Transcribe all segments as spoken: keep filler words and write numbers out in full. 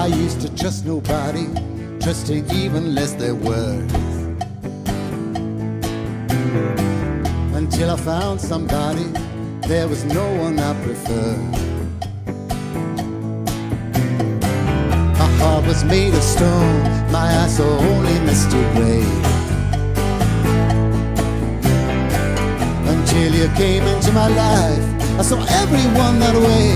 I used to trust nobody, trusting even less their words, until I found somebody. There was no one I preferred. My heart was made of stone, my eyes saw only misty gray, until you came into my life. I saw everyone that way,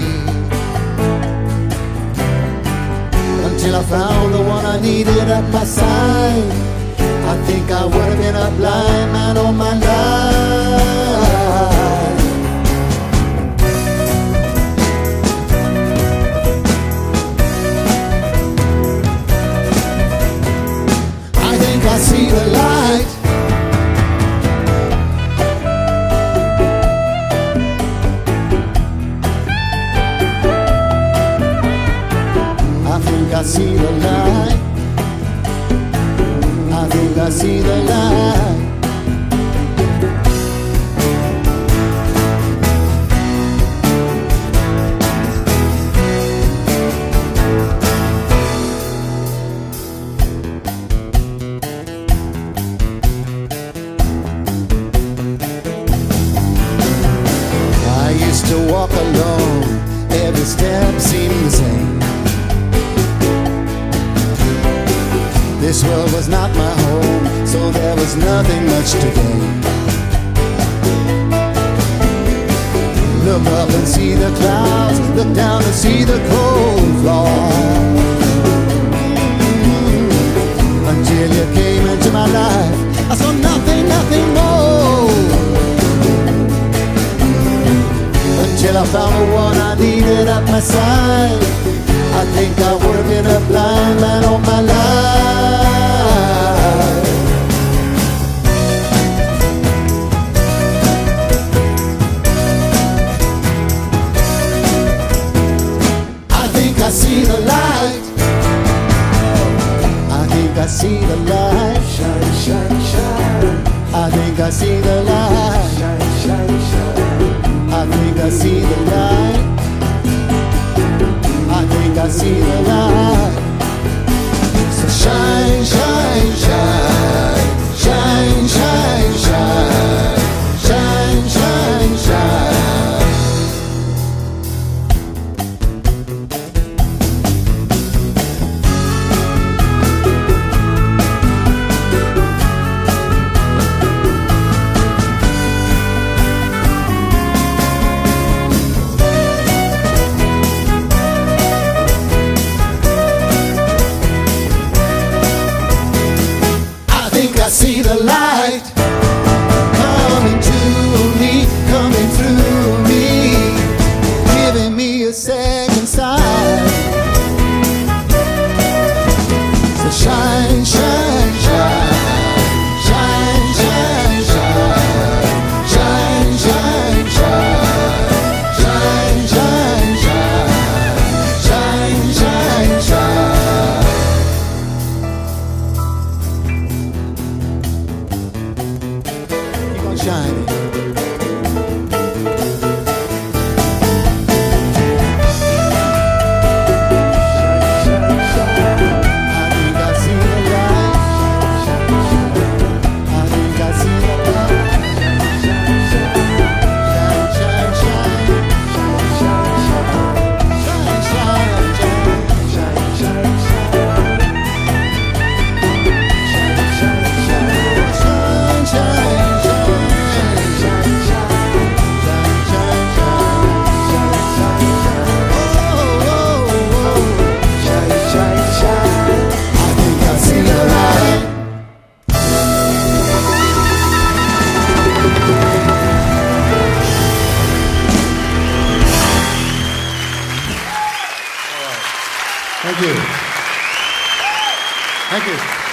until I found the one I needed at my side. I think I would have been a blind man all my life. I see the light. I think I see the light. I think I see the light. To walk alone, every step seemed the same. This world was not my home, so there was nothing much to gain. Look up and see the clouds, look down and see the cold floor, until you came into my life. I saw nothing, nothing more, until I found the one I needed at my side. I think I would have been a blind man all my life. I think I see the light. I think I see the light. Shine, shine, shine. I think I see the light. Shine, shine, shine. I think I see the light. I think I see the light. So shine, shine, shine. Shine, shine, shine. Shine, shine, shine. I see the light coming to me, coming through me, giving me a second sight. So shine, shine, shine. Shine, shine, shine. Shine, shine, shine. Shine, shine, shine. Shine, shine, shine. Shining. Thank you. Thank you.